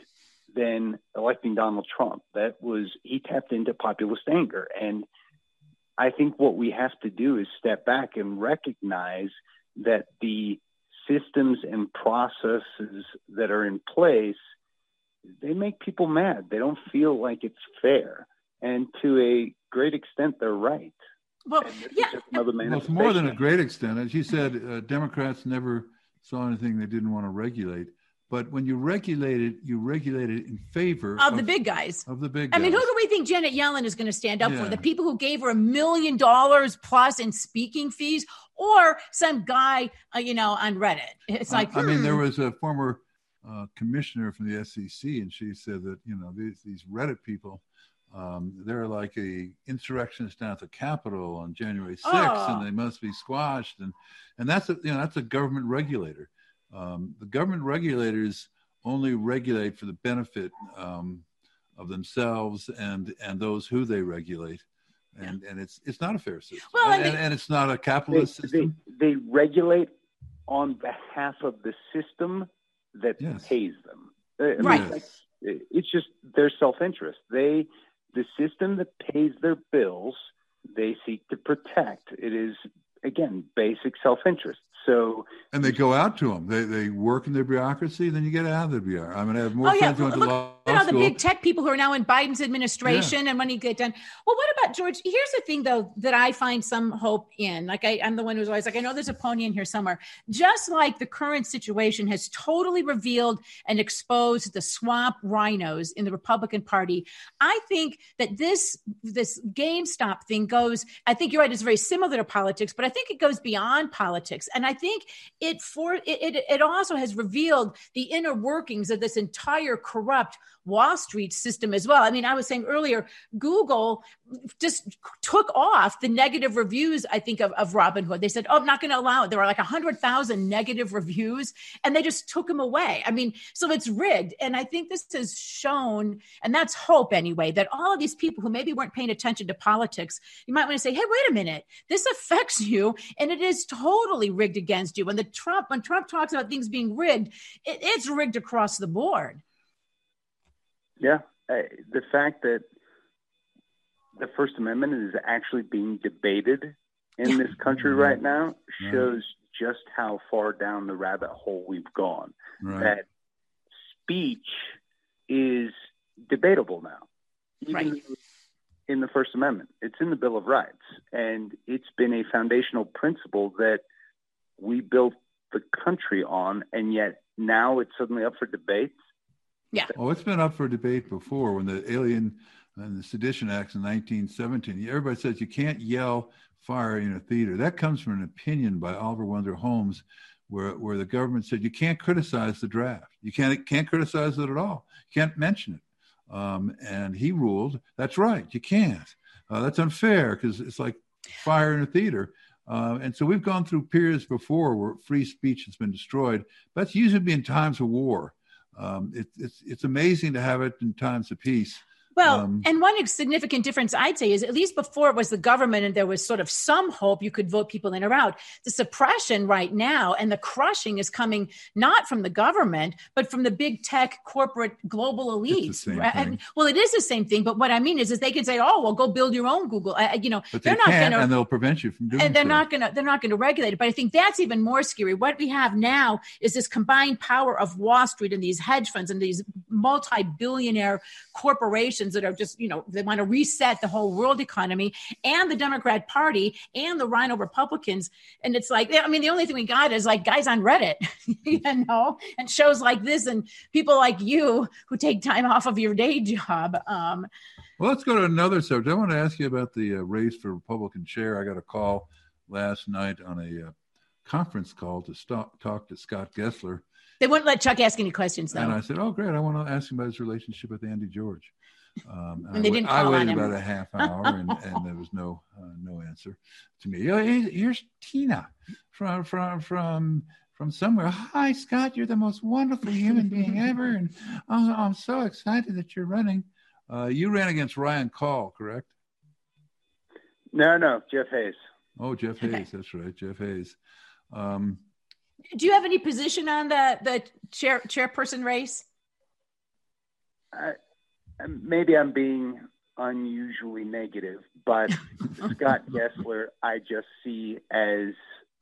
than electing Donald Trump. He tapped into populist anger. And I think what we have to do is step back and recognize that the systems and processes that are in place, they make people mad. They don't feel like it's fair. And to a great extent, they're right. Well, yeah. It's more than a great extent. As you said, Democrats never saw anything they didn't want to regulate. But when you regulate it in favor of the big guys. Of the big guys. I mean, who do we think Janet Yellen is going to stand up for? The people who gave her $1 million plus in speaking fees, or some guy, on Reddit? It's like, I mean, there was a former commissioner from the SEC, and she said that these Reddit people, they're like a insurrectionist down at the Capitol on January 6th, and they must be squashed. And that's a government regulator. The government regulators only regulate for the benefit of themselves and those who they regulate, and it's not a fair system. Well, and it's not a capitalist system. They regulate on behalf of the system that pays them. Right. It's just their self-interest. The system that pays their bills, they seek to protect. It is, again, basic self-interest. And they go out to them. They work in their bureaucracy, then you get out of the bureaucracy. I mean, I have more friends who went to law school. The big tech people who are now in Biden's administration, and when you get done. Well, what about George? Here's the thing, though, that I find some hope in. Like, I'm the one who's always like, I know there's a pony in here somewhere. Just like the current situation has totally revealed and exposed the swamp rhinos in the Republican Party, I think that this GameStop thing goes, I think you're right, it's very similar to politics, but I think it goes beyond politics. And I think it also has revealed the inner workings of this entire corrupt Wall Street system as well. I mean, I was saying earlier, Google just took off the negative reviews, I think, of Robinhood. They said, I'm not going to allow it. There were like 100,000 negative reviews, and they just took them away. I mean, so it's rigged. And I think this has shown, and that's hope anyway, that all of these people who maybe weren't paying attention to politics, you might want to say, hey, wait a minute, this affects you, and it is totally rigged against you. When Trump talks about things being rigged, it's rigged across the board. Yeah, the fact that the First Amendment is actually being debated in this country right now shows just how far down the rabbit hole we've gone. Right. That speech is debatable now, even in the First Amendment. It's in the Bill of Rights, and it's been a foundational principle that we built the country on, and yet now it's suddenly up for debate. Yeah. Oh, it's been up for debate before when the Alien and the Sedition Acts in 1917. Everybody says you can't yell fire in a theater. That comes from an opinion by Oliver Wendell Holmes, where the government said you can't criticize the draft. You can't criticize it at all. You can't mention it. And he ruled that's right. You can't. That's unfair because it's like fire in a theater. And so we've gone through periods before where free speech has been destroyed. But that's usually been in times of war. It's amazing to have it in times of peace. Well, and one significant difference I'd say is at least before it was the government and there was sort of some hope you could vote people in or out. The suppression right now and the crushing is coming not from the government, but from the big tech corporate global elites. Well, it is the same thing. But what I mean is they can say, oh, well, go build your own Google. But they're not going to, and they'll prevent you from doing it. And they're not going to regulate it. But I think that's even more scary. What we have now is this combined power of Wall Street and these hedge funds and these multi-billionaire corporations that are just, they want to reset the whole world economy, and the Democrat Party and the Rhino Republicans. And it's like, I mean, the only thing we got is like guys on Reddit, and shows like this and people like you who take time off of your day job. Well, let's go to another subject. I want to ask you about the race for Republican chair. I got a call last night on a conference call to talk to Scott Gessler. They wouldn't let Chuck ask any questions, though. And I said, oh, great. I want to ask him about his relationship with Andy George. And they didn't call I waited on him. about a half hour, and there was no answer to me. Here's Tina from somewhere. Hi, Scott. You're the most wonderful human being ever, and I'm so excited that you're running. You ran against Ryan Call, correct? No, Jeff Hayes. Oh, Jeff Hayes. That's right, Jeff Hayes. Do you have any position on the chairperson race? maybe I'm being unusually negative, but Scott Gessler, I just see as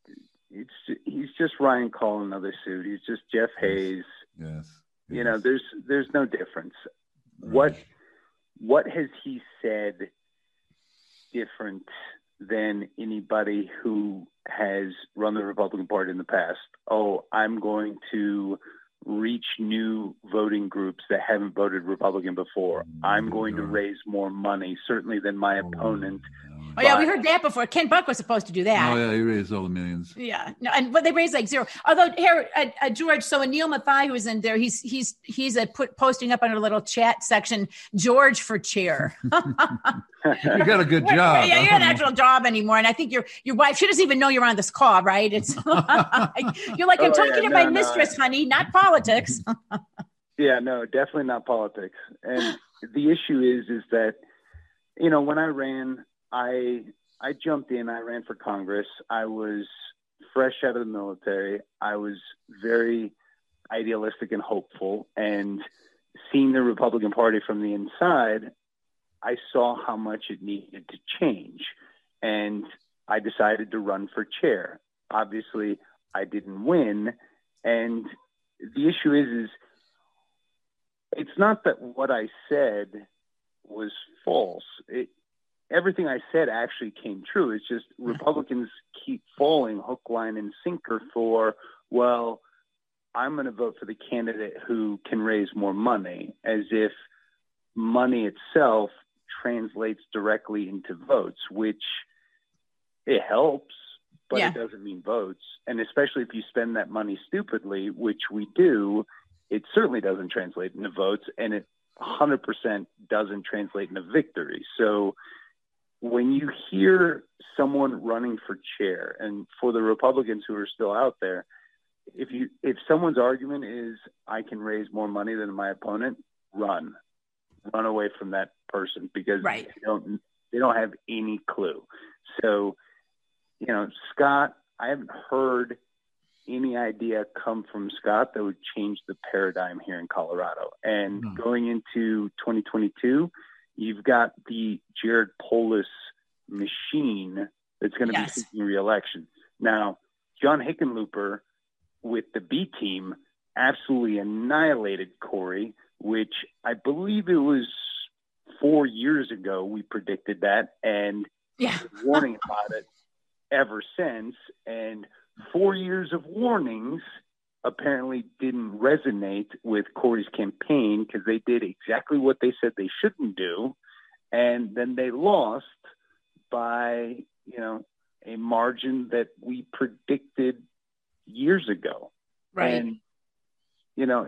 he's just Ryan Call another suit. He's just Jeff Hayes. Yes. You know, there's no difference. Right. What has he said different than anybody who has run the Republican Party in the past? Oh, I'm going to reach new voting groups that haven't voted Republican before. I'm going to raise more money, certainly than my opponent. Oh, yeah, we heard that before. Ken Buck was supposed to do that. Oh, yeah, he raised all the millions. Yeah, no, but they raised like zero. Although here, George, so Neil Mathai, who is in there, he's posting up on a little chat section, George for chair. You got a good job. Yeah, you got an actual job anymore, and I think your wife, she doesn't even know you're on this call, right? It's you're like, I'm talking to my mistress, honey, not politics. Yeah, no, definitely not politics. And the issue is that, you know, when I ran, I jumped in, I ran for Congress. I was fresh out of the military. I was very idealistic and hopeful, and seeing the Republican Party from the inside, I saw how much it needed to change, and I decided to run for chair. Obviously, I didn't win, and the issue is it's not that what I said was false. Everything I said actually came true. It's just Republicans keep falling hook, line, and sinker for, well, I'm going to vote for the candidate who can raise more money, as if money itself translates directly into votes, which it helps, but it doesn't mean votes. And especially if you spend that money stupidly, which we do, it certainly doesn't translate into votes, and it 100% doesn't translate into victory. So when you hear someone running for chair, and for the Republicans who are still out there, if someone's argument is I can raise more money than my opponent, run away from that person, because they don't have any clue. So, you know, Scott, I haven't heard any idea come from Scott that would change the paradigm here in Colorado. And going into 2022, you've got the Jared Polis machine that's going to be seeking re-election. Now, John Hickenlooper with the B team absolutely annihilated Corey, which I believe it was 4 years ago we predicted that, and warning about it ever since. And 4 years of warnings apparently didn't resonate with Corey's campaign, because they did exactly what they said they shouldn't do. And then they lost by, you know, a margin that we predicted years ago. Right. And, you know,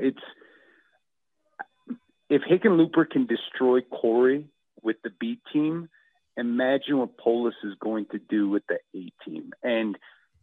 if Hickenlooper can destroy Corey with the B team, imagine what Polis is going to do with the A team. And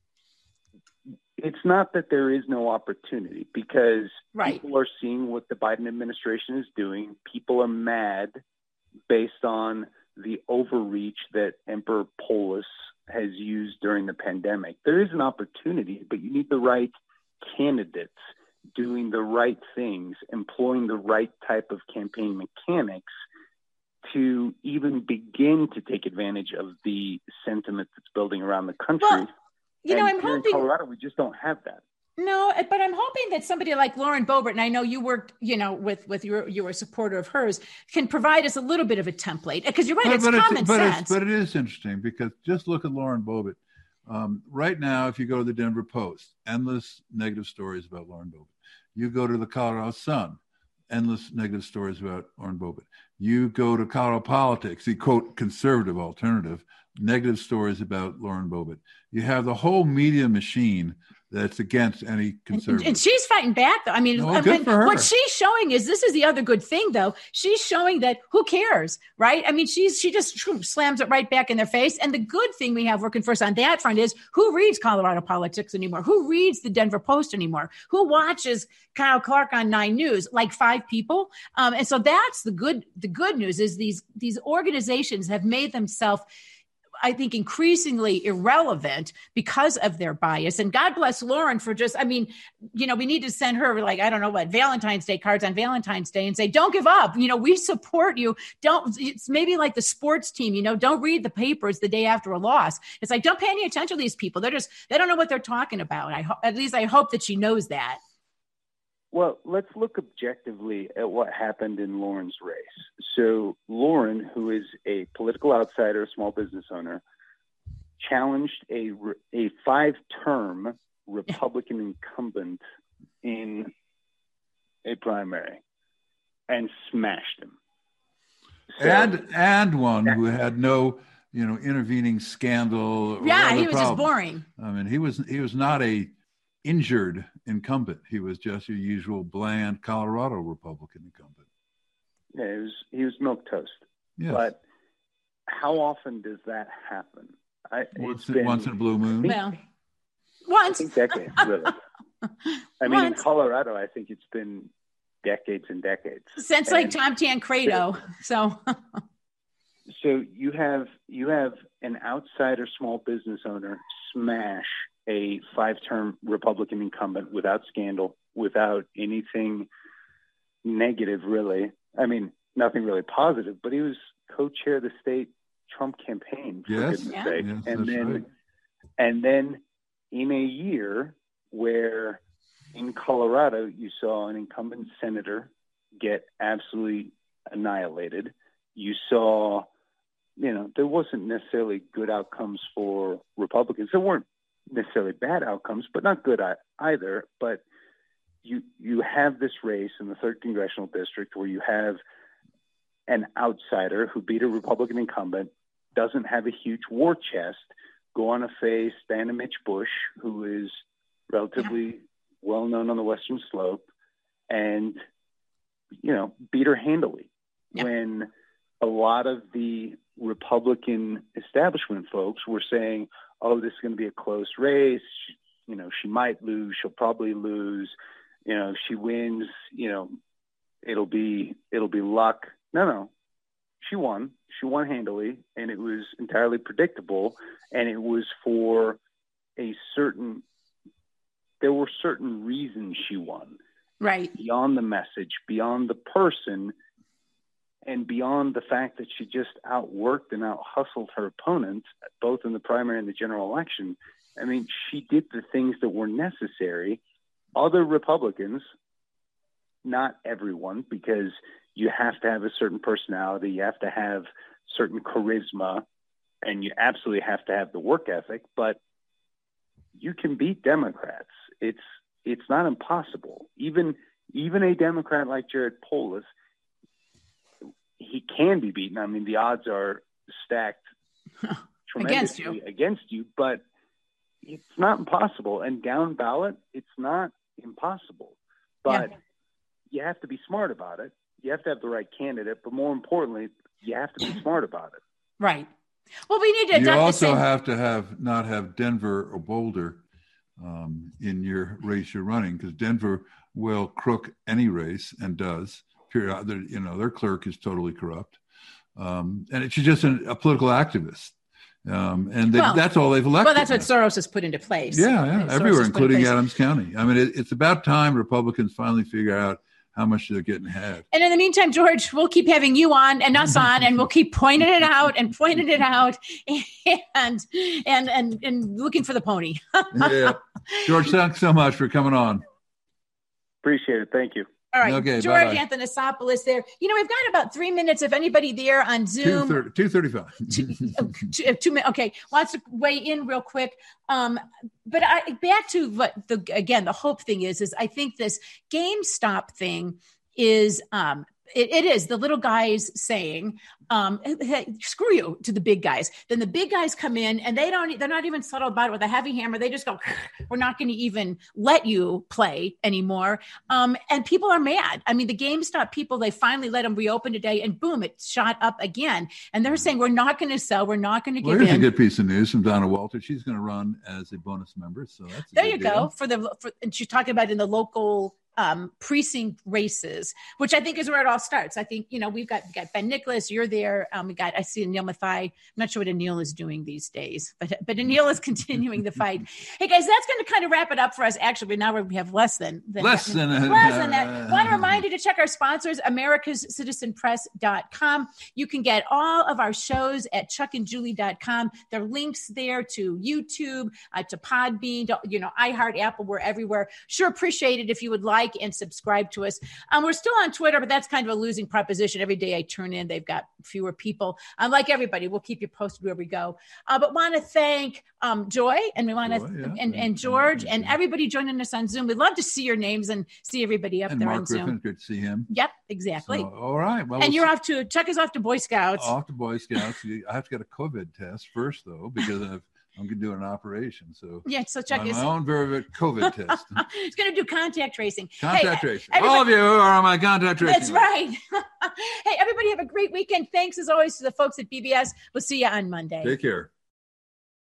it's not that there is no opportunity, because people are seeing what the Biden administration is doing. People are mad based on the overreach that Emperor Polis has used during the pandemic. There is an opportunity, but you need the right candidates doing the right things, employing the right type of campaign mechanics to even begin to take advantage of the sentiment that's building around the country. Well, you know, I'm hoping in Colorado, we just don't have that. No, but I'm hoping that somebody like Lauren Boebert, and I know you worked, you know, with you were a supporter of hers, can provide us a little bit of a template, because you're right, it's common sense. But it is interesting, because just look at Lauren Boebert. Right now, if you go to the Denver Post, endless negative stories about Lauren Boebert. You go to the Colorado Sun, endless negative stories about Lauren Boebert. You go to Colorado Politics, the quote conservative alternative, negative stories about Lauren Boebert. You have the whole media machine that's against any conservative. And she's fighting back, though. I mean, what she's showing is, this is the other good thing, though. She's showing that who cares, right? I mean, she just slams it right back in their face. And the good thing we have working for us on that front is, who reads Colorado Politics anymore? Who reads the Denver Post anymore? Who watches Kyle Clark on 9 News? Like 5 people. And so that's the good news is these organizations have made themselves I think, increasingly irrelevant because of their bias. And God bless Lauren for just, we need to send her Valentine's Day cards on Valentine's Day and say, don't give up. We support you. It's maybe like the sports team, don't read the papers the day after a loss. It's like, don't pay any attention to these people. They don't know what they're talking about. At least I hope that she knows that. Well, let's look objectively at what happened in Lauren's race. So Lauren, who is a political outsider, a small business owner, challenged a 5-term Republican incumbent in a primary and smashed him. So, and one who had no, intervening scandal. Yeah, he was just boring. I mean, he was not a injured incumbent. He was just your usual bland Colorado Republican incumbent. Yeah, he was milquetoast. Yes. But how often does that happen? Once in a blue moon. Once. I think decades, really. In Colorado, I think it's been decades and decades. Since like Tom Tancredo. So you have an outsider small business owner smash a 5-term Republican incumbent without scandal, without anything negative, really. Nothing really positive, but he was co-chair of the state Trump campaign, for goodness sake. Yes, and then in a year where in Colorado you saw an incumbent senator get absolutely annihilated, you saw, there wasn't necessarily good outcomes for Republicans. There weren't necessarily bad outcomes, but not good either. But you have this race in the 3rd congressional district where you have an outsider who beat a Republican incumbent, doesn't have a huge war chest, go on a face Diana Mitch Bush, who is relatively well known on the Western Slope, and beat her handily. When a lot of the Republican establishment folks were saying, oh, this is going to be a close race. She might lose. She'll probably lose. If she wins, it'll be luck. No. She won. She won handily, and it was entirely predictable. And it was for there were certain reasons she won. Right. Beyond the message, beyond the person, and beyond the fact that she just outworked and out-hustled her opponents, both in the primary and the general election. She did the things that were necessary. Other Republicans, not everyone, because you have to have a certain personality, you have to have certain charisma, and you absolutely have to have the work ethic, but you can beat Democrats. It's not impossible. Even a Democrat like Jared Polis, he can be beaten. The odds are stacked tremendously against you, but it's not impossible. And down ballot, it's not impossible. But you have to be smart about it. You have to have the right candidate, but more importantly, you have to be smart about it. Right. Well, we need to. You also have to not have Denver or Boulder in your race you're running, because Denver will crook any race and does. Their clerk is totally corrupt, and she's just a political activist, that's all they've elected. Well, that's what Soros has put into place. Yeah, everywhere, including Adams County. It's about time Republicans finally figure out how much they're getting had. And in the meantime, George, we'll keep having you on and us on, and we'll keep pointing it out and looking for the pony. Yeah, George, thanks so much for coming on. Appreciate it. Thank you. All right, okay, George bye-bye. Anthonopoulos there. We've got about 3 minutes. If anybody there on Zoom. 2:35. 2 minutes. Okay, wants to weigh in real quick. But back to what the hope thing is I think this GameStop thing is it is the little guys saying, hey, screw you to the big guys. Then the big guys come in and they're not even subtle about it with a heavy hammer. They just go, we're not going to even let you play anymore. And people are mad. The GameStop people, they finally let them reopen today and boom, it shot up again. And they're saying, we're not going to sell. We're not going to give in. Here's a good piece of news from Donna Walter. She's going to run as a bonus member. So that's there you go. And she's talking about in the local precinct races, which I think is where it all starts. I think, we've got Ben Nicholas, you're there. I see Anil Mathai. I'm not sure what Anil is doing these days, but Anil is continuing the fight. Hey guys, that's going to kind of wrap it up for us. Actually, now we have less than that. I want to remind you to check our sponsors, americascitizenpress.com. You can get all of our shows at chuckandjulie.com. There are links there to YouTube, to Podbean, iHeart, Apple, we're everywhere. Sure appreciate it if you would like and subscribe to us. We're still on Twitter, but that's kind of a losing proposition. Every day I turn in, they've got fewer people. Like everybody, we'll keep you posted where we go. But want to thank Joy, and we want to and George and everybody joining us on Zoom. We'd love to see your names and see everybody up there Mark on Zoom. Griffin, good to see him. Yep, exactly. So, all right. Well, and Chuck is off to Boy Scouts. Off to Boy Scouts. I have to get a COVID test first, though, because I'm going to do an operation. So so Chuck is my own very COVID test. He's going to do contact tracing. Tracing. All of you are on my contact tracing. That's right. Hey, everybody have a great weekend. Thanks as always to the folks at BBS. We'll see you on Monday. Take care.